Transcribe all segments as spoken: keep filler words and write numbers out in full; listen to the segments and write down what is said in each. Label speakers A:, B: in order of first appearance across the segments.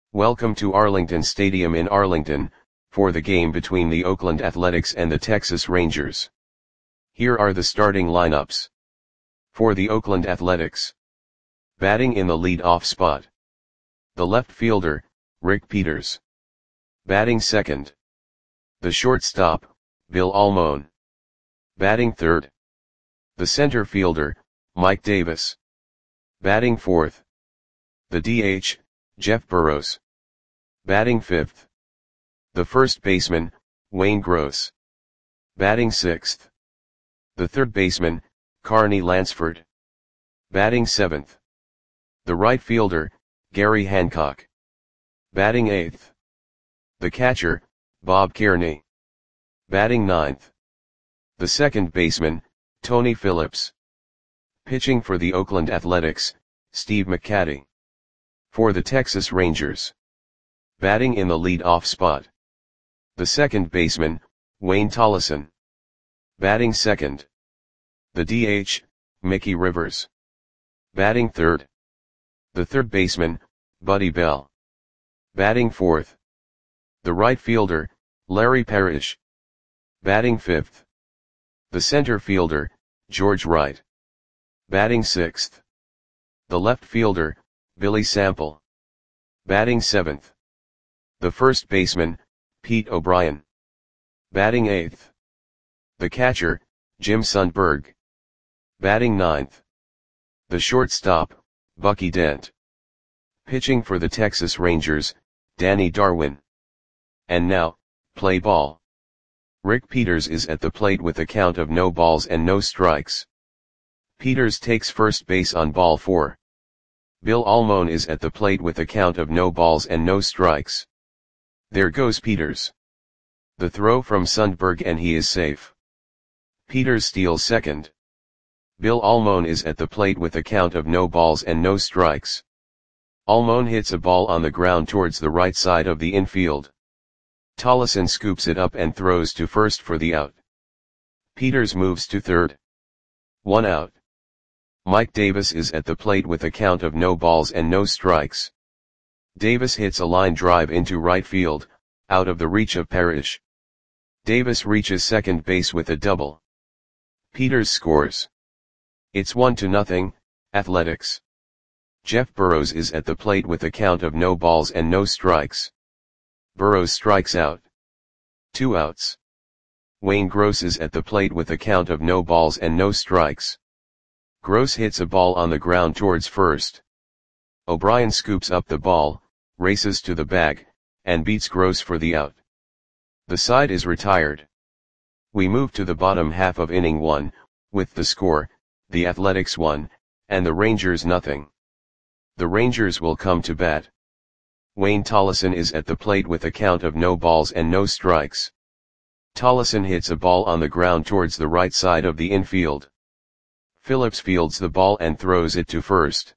A: Welcome to Arlington Stadium in Arlington, for the game between the Oakland Athletics and the Texas Rangers. Here are the starting lineups. For the Oakland Athletics. Batting in the lead-off spot. The left fielder, Rick Peters. Batting second. The shortstop, Bill Almon. Batting third. The center fielder, Mike Davis. Batting fourth. The D H, Jeff Burroughs. Batting fifth. The first baseman, Wayne Gross. Batting sixth. The third baseman, Carney Lansford. Batting seventh. The right fielder, Gary Hancock. Batting eighth. The catcher, Bob Kearney. Batting ninth. The second baseman, Tony Phillips. Pitching for the Oakland Athletics, Steve McCatty. For the Texas Rangers. Batting in the lead-off spot. The second baseman, Wayne Tollison. Batting second. The D H, Mickey Rivers. Batting third. The third baseman, Buddy Bell. Batting fourth. The right fielder, Larry Parrish. Batting fifth. The center fielder, George Wright. Batting sixth. The left fielder, Billy Sample. Batting seventh. The first baseman, Pete O'Brien. Batting eighth. The catcher, Jim Sundberg. Batting ninth. The shortstop, Bucky Dent. Pitching for the Texas Rangers, Danny Darwin. And now, play ball. Rick Peters is at the plate with a count of no balls and no strikes. Peters takes first base on ball four. Bill Almon is at the plate with a count of no balls and no strikes. There goes Peters. The throw from Sundberg and he is safe. Peters steals second. Bill Almon is at the plate with a count of no balls and no strikes. Almon hits a ball on the ground towards the right side of the infield. Tollison scoops it up and throws to first for the out. Peters moves to third. One out. Mike Davis is at the plate with a count of no balls and no strikes. Davis hits a line drive into right field, out of the reach of Parrish. Davis reaches second base with a double. Peters scores. It's one to nothing, Athletics. Jeff Burroughs is at the plate with a count of no balls and no strikes. Burroughs strikes out. Two outs. Wayne Gross is at the plate with a count of no balls and no strikes. Gross hits a ball on the ground towards first. O'Brien scoops up the ball, races to the bag, and beats Gross for the out. The side is retired. We move to the bottom half of inning one, with the score, the Athletics one, and the Rangers nothing. The Rangers will come to bat. Wayne Tollison is at the plate with a count of no balls and no strikes. Tollison hits a ball on the ground towards the right side of the infield. Phillips fields the ball and throws it to first.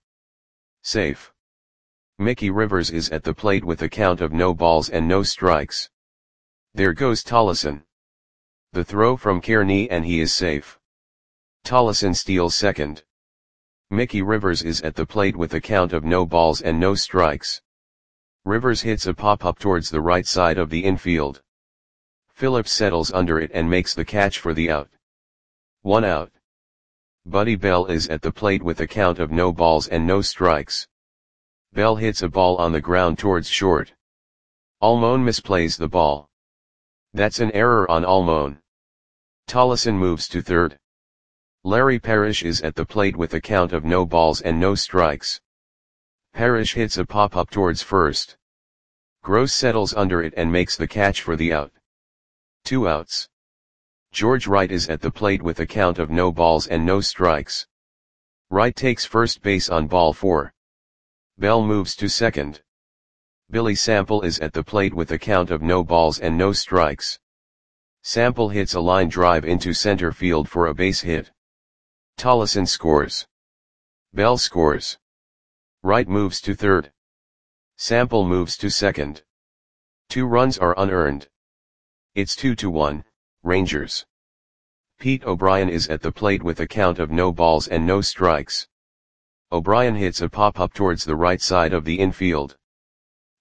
A: Safe. Mickey Rivers is at the plate with a count of no balls and no strikes. There goes Tollison. The throw from Kearney and he is safe. Tollison steals second. Mickey Rivers is at the plate with a count of no balls and no strikes. Rivers hits a pop-up towards the right side of the infield. Phillips settles under it and makes the catch for the out. One out. Buddy Bell is at the plate with a count of no balls and no strikes. Bell hits a ball on the ground towards short. Almon misplays the ball. That's an error on Almon. Tollison moves to third. Larry Parrish is at the plate with a count of no balls and no strikes. Parrish hits a pop-up towards first. Gross settles under it and makes the catch for the out. Two outs. George Wright is at the plate with a count of no balls and no strikes. Wright takes first base on ball four. Bell moves to second. Billy Sample is at the plate with a count of no balls and no strikes. Sample hits a line drive into center field for a base hit. Tollison scores. Bell scores. Wright moves to third. Sample moves to second. Two runs are unearned. It's two to one, Rangers. Pete O'Brien is at the plate with a count of no balls and no strikes. O'Brien hits a pop-up towards the right side of the infield.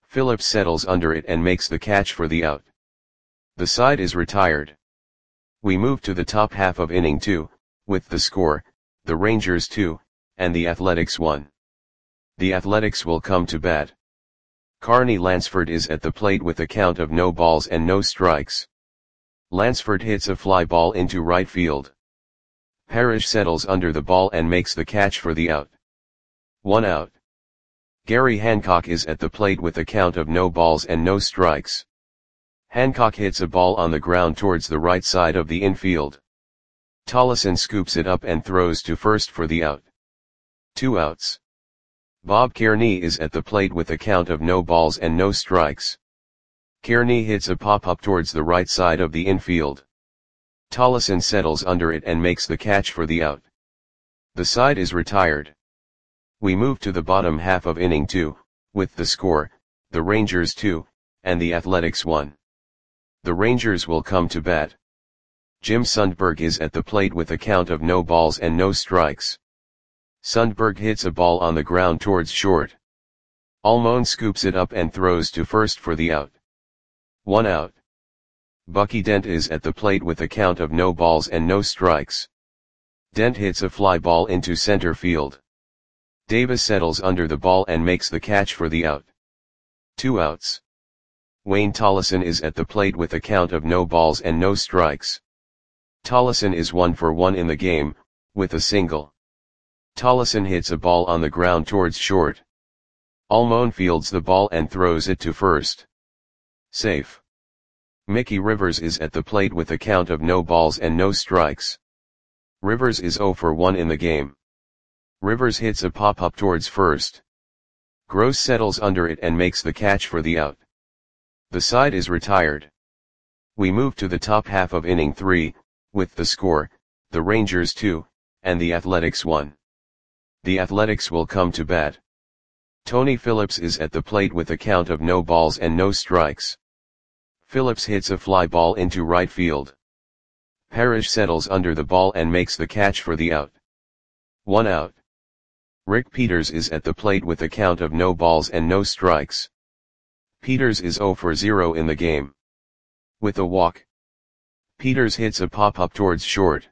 A: Phillips settles under it and makes the catch for the out. The side is retired. We move to the top half of inning two, with the score, the Rangers two, and the Athletics one. The Athletics will come to bat. Carney Lansford is at the plate with a count of no balls and no strikes. Lansford hits a fly ball into right field. Parrish settles under the ball and makes the catch for the out. One out. Gary Hancock is at the plate with a count of no balls and no strikes. Hancock hits a ball on the ground towards the right side of the infield. Tollison scoops it up and throws to first for the out. Two outs. Bob Kearney is at the plate with a count of no balls and no strikes. Kearney hits a pop-up towards the right side of the infield. Tollison settles under it and makes the catch for the out. The side is retired. We move to the bottom half of inning two, with the score, the Rangers two, and the Athletics one. The Rangers will come to bat. Jim Sundberg is at the plate with a count of no balls and no strikes. Sundberg hits a ball on the ground towards short. Almon scoops it up and throws to first for the out. One out. Bucky Dent is at the plate with a count of no balls and no strikes. Dent hits a fly ball into center field. Davis settles under the ball and makes the catch for the out. Two outs. Wayne Tollison is at the plate with a count of no balls and no strikes. Tollison is one for one in the game, with a single. Tollison hits a ball on the ground towards short. Almon fields the ball and throws it to first. Safe. Mickey Rivers is at the plate with a count of no balls and no strikes. Rivers is zero for one in the game. Rivers hits a pop-up towards first. Gross settles under it and makes the catch for the out. The side is retired. We move to the top half of inning three, with the score, the Rangers two, and the Athletics one. The Athletics will come to bat. Tony Phillips is at the plate with a count of no balls and no strikes. Phillips hits a fly ball into right field. Parrish settles under the ball and makes the catch for the out. One out. Rick Peters is at the plate with a count of no balls and no strikes. Peters is zero for zero in the game. With a walk. Peters hits a pop-up towards short.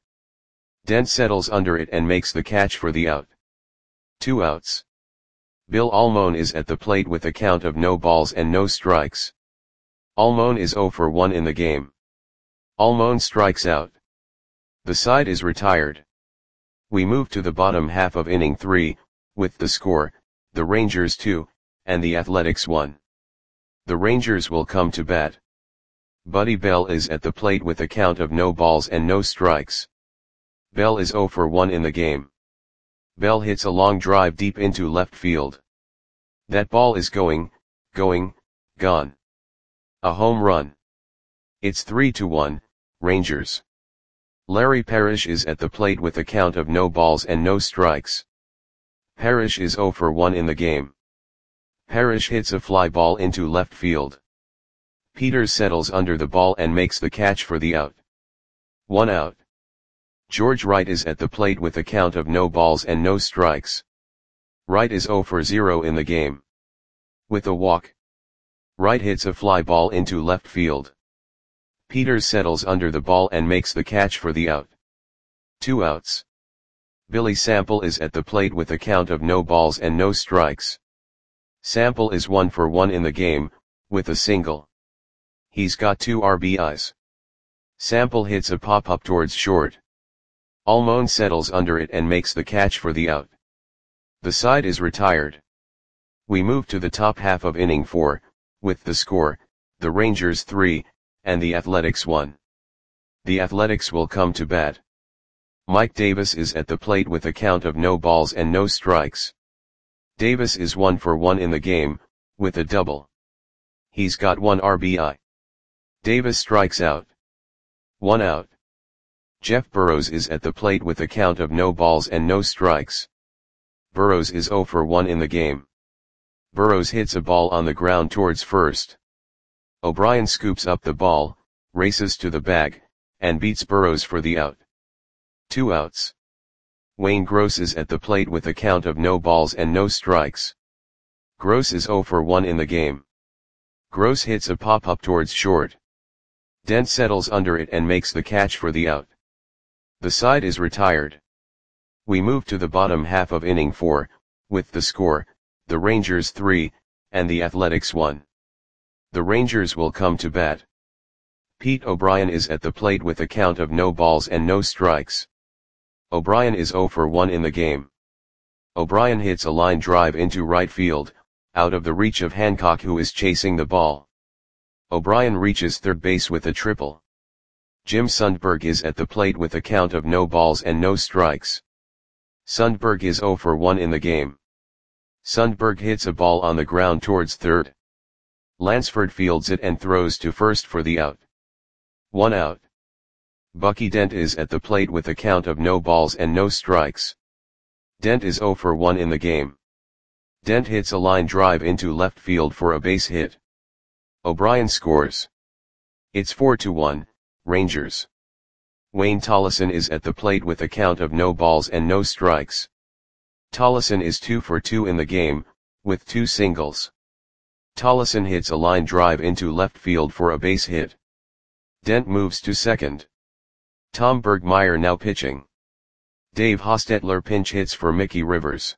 A: Dent settles under it and makes the catch for the out. Two outs. Bill Almon is at the plate with a count of no balls and no strikes. Almon is zero for one in the game. Almon strikes out. The side is retired. We move to the bottom half of inning three, with the score, the Rangers two, and the Athletics one. The Rangers will come to bat. Buddy Bell is at the plate with a count of no balls and no strikes. Bell is zero for one in the game. Bell hits a long drive deep into left field. That ball is going, going, gone. A home run. It's three to one, Rangers. Larry Parrish is at the plate with a count of no balls and no strikes. Parrish is zero for one in the game. Parrish hits a fly ball into left field. Peters settles under the ball and makes the catch for the out. One out. George Wright is at the plate with a count of no balls and no strikes. Wright is zero for zero in the game. With a walk. Wright hits a fly ball into left field. Peters settles under the ball and makes the catch for the out. Two outs. Billy Sample is at the plate with a count of no balls and no strikes. Sample is one for one in the game, with a single. He's got two R B Is. Sample hits a pop-up towards short. Almon settles under it and makes the catch for the out. The side is retired. We move to the top half of inning four, with the score, the Rangers three, and the Athletics one. The Athletics will come to bat. Mike Davis is at the plate with a count of no balls and no strikes. Davis is one for one in the game, with a double. He's got one R B I. Davis strikes out. One out. Jeff Burrows is at the plate with a count of no balls and no strikes. Burrows is zero for one in the game. Burrows hits a ball on the ground towards first. O'Brien scoops up the ball, races to the bag, and beats Burrows for the out. Two outs. Wayne Gross is at the plate with a count of no balls and no strikes. Gross is zero for one in the game. Gross hits a pop-up towards short. Dent settles under it and makes the catch for the out. The side is retired. We move to the bottom half of inning four, with the score, the Rangers three, and the Athletics one. The Rangers will come to bat. Pete O'Brien is at the plate with a count of no balls and no strikes. O'Brien is oh for one in the game. O'Brien hits a line drive into right field, out of the reach of Hancock, who is chasing the ball. O'Brien reaches third base with a triple. Jim Sundberg is at the plate with a count of no balls and no strikes. Sundberg is oh for one in the game. Sundberg hits a ball on the ground towards third. Lansford fields it and throws to first for the out. One out. Bucky Dent is at the plate with a count of no balls and no strikes. Dent is oh for one in the game. Dent hits a line drive into left field for a base hit. O'Brien scores. It's four to one, Rangers. Wayne Tollison is at the plate with a count of no balls and no strikes. Tollison is two for two in the game, with two singles. Tollison hits a line drive into left field for a base hit. Dent moves to second. Tom Bergmeyer now pitching. Dave Hostetler pinch hits for Mickey Rivers.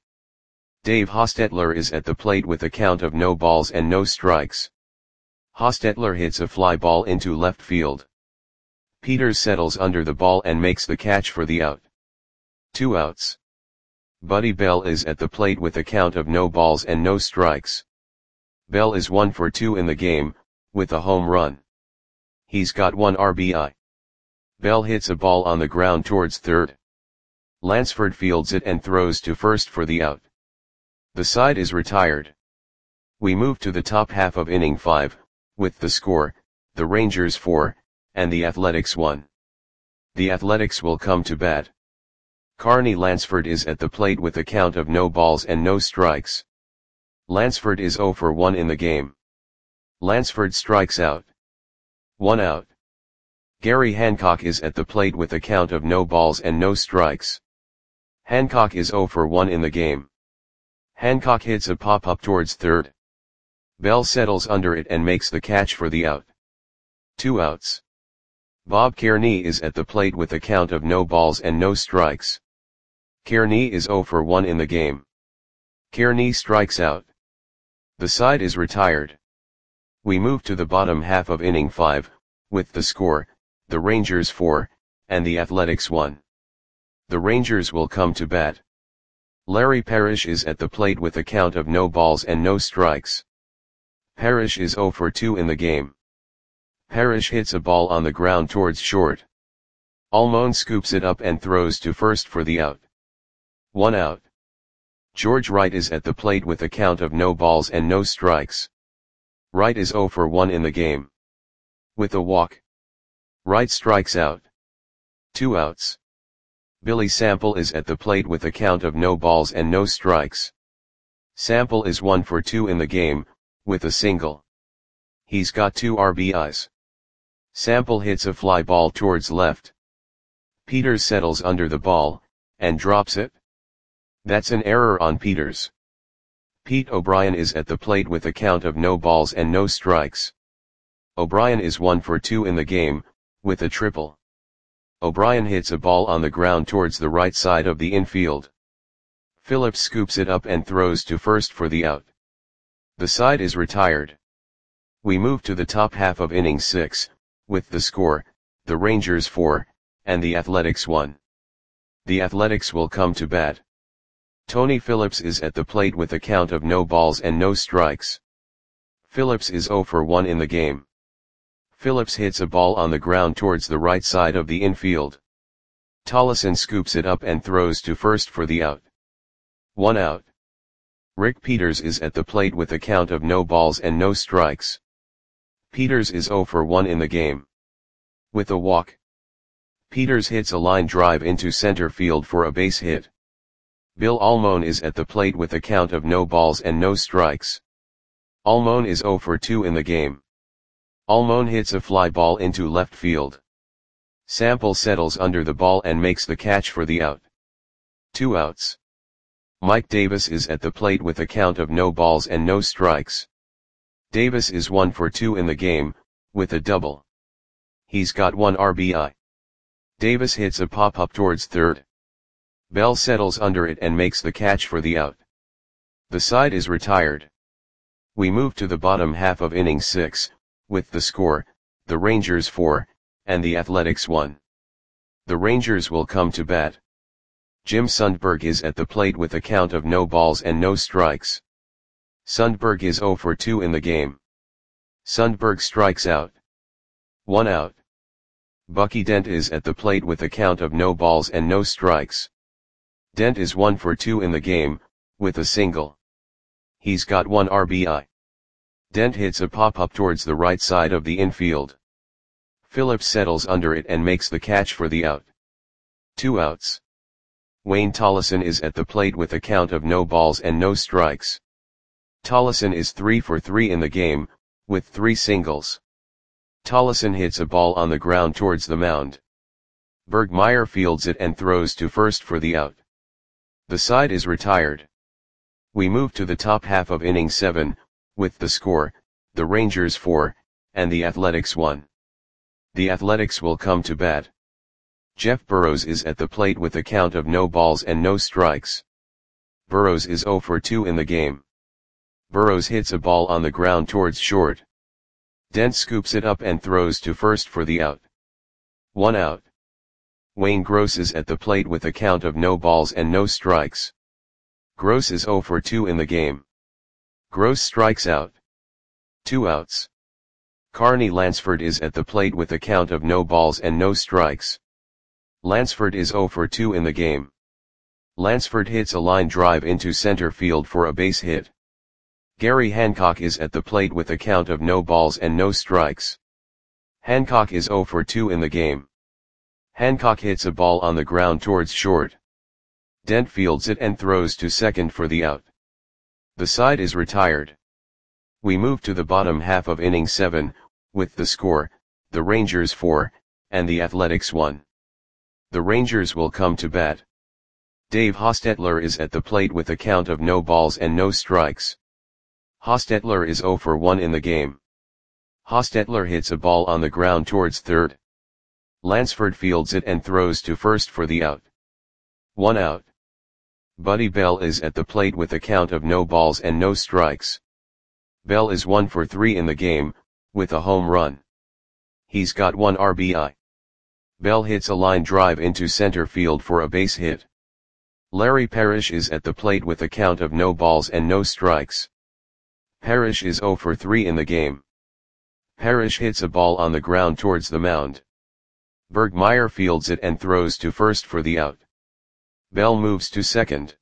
A: Dave Hostetler is at the plate with a count of no balls and no strikes. Hostetler hits a fly ball into left field. Peters settles under the ball and makes the catch for the out. Two outs. Buddy Bell is at the plate with a count of no balls and no strikes. Bell is one for two in the game, with a home run. He's got one R B I. Bell hits a ball on the ground towards third. Lansford fields it and throws to first for the out. The side is retired. We move to the top half of inning five, with the score, the Rangers four, and the Athletics one. The Athletics will come to bat. Carney Lansford is at the plate with a count of no balls and no strikes. Lansford is oh for one in the game. Lansford strikes out. One out. Gary Hancock is at the plate with a count of no balls and no strikes. Hancock is oh for one in the game. Hancock hits a pop-up towards third. Bell settles under it and makes the catch for the out. Two outs. Bob Kearney is at the plate with a count of no balls and no strikes. Kearney is oh for one in the game. Kearney strikes out. The side is retired. We move to the bottom half of inning five, with the score, the Rangers four, and the Athletics one. The Rangers will come to bat. Larry Parrish is at the plate with a count of no balls and no strikes. Parrish is oh for two in the game. Parrish hits a ball on the ground towards short. Almon scoops it up and throws to first for the out. One out. George Wright is at the plate with a count of no balls and no strikes. Wright is oh for one in the game. With a walk. Wright strikes out. Two outs. Billy Sample is at the plate with a count of no balls and no strikes. Sample is one for two in the game, with a single. He's got two R B Is. Sample hits a fly ball towards left. Peters settles under the ball, and drops it. That's an error on Peters. Pete O'Brien is at the plate with a count of no balls and no strikes. O'Brien is one for two in the game, with a triple. O'Brien hits a ball on the ground towards the right side of the infield. Phillips scoops it up and throws to first for the out. The side is retired. We move to the top half of inning six, with the score, the Rangers four, and the Athletics one. The Athletics will come to bat. Tony Phillips is at the plate with a count of no balls and no strikes. Phillips is oh for one in the game. Phillips hits a ball on the ground towards the right side of the infield. Tollison scoops it up and throws to first for the out. One out. Rick Peters is at the plate with a count of no balls and no strikes. Peters is oh for one in the game. With a walk. Peters hits a line drive into center field for a base hit. Bill Almon is at the plate with a count of no balls and no strikes. Almon is oh for two in the game. Almon hits a fly ball into left field. Sample settles under the ball and makes the catch for the out. Two outs. Mike Davis is at the plate with a count of no balls and no strikes. Davis is one for two in the game, with a double. He's got one R B I. Davis hits a pop-up towards third. Bell settles under it and makes the catch for the out. The side is retired. We move to the bottom half of inning six, with the score, the Rangers four, and the Athletics one. The Rangers will come to bat. Jim Sundberg is at the plate with a count of no balls and no strikes. Sundberg is zero for two in the game. Sundberg strikes out. One out. Bucky Dent is at the plate with a count of no balls and no strikes. Dent is one for two in the game, with a single. He's got one R B I. Dent hits a pop-up towards the right side of the infield. Phillips settles under it and makes the catch for the out. Two outs. Wayne Tollison is at the plate with a count of no balls and no strikes. Tollison is three for three in the game, with three singles. Tollison hits a ball on the ground towards the mound. Bergmeyer fields it and throws to first for the out. The side is retired. We move to the top half of inning seven, with the score, the Rangers four, and the Athletics one. The Athletics will come to bat. Jeff Burrows is at the plate with a count of no balls and no strikes. Burrows is zero for two in the game. Burrows hits a ball on the ground towards short. Dent scoops it up and throws to first for the out. One out. Wayne Gross is at the plate with a count of no balls and no strikes. Gross is zero for two in the game. Gross strikes out. Two outs. Carney Lansford is at the plate with a count of no balls and no strikes. Lansford is zero for two in the game. Lansford hits a line drive into center field for a base hit. Gary Hancock is at the plate with a count of no balls and no strikes. Hancock is zero for two in the game. Hancock hits a ball on the ground towards short. Dent fields it and throws to second for the out. The side is retired. We move to the bottom half of inning seven, with the score, the Rangers four, and the Athletics one. The Rangers will come to bat. Dave Hostetler is at the plate with a count of no balls and no strikes. Hostetler is zero for one in the game. Hostetler hits a ball on the ground towards third. Lansford fields it and throws to first for the out. One out. Buddy Bell is at the plate with a count of no balls and no strikes. Bell is one for three in the game, with a home run. He's got one R B I. Bell hits a line drive into center field for a base hit. Larry Parrish is at the plate with a count of no balls and no strikes. Parrish is zero for three in the game. Parrish hits a ball on the ground towards the mound. Bergmeyer fields it and throws to first for the out. Bell moves to second.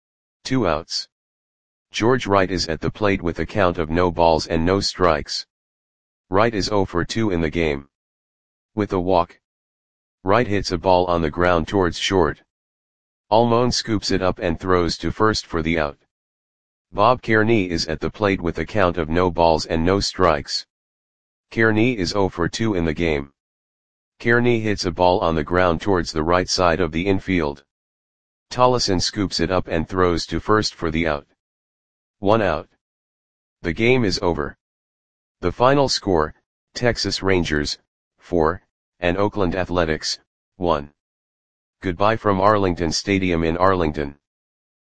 A: Two outs. George Wright is at the plate with a count of no balls and no strikes. Wright is zero for two in the game. With a walk. Wright hits a ball on the ground towards short. Almon scoops it up and throws to first for the out. Bob Kearney is at the plate with a count of no balls and no strikes. Kearney is zero for two in the game. Kearney hits a ball on the ground towards the right side of the infield. Tollison scoops it up and throws to first for the out. One out. The game is over. The final score, Texas Rangers, four, and Oakland Athletics, one. Goodbye from Arlington Stadium in Arlington.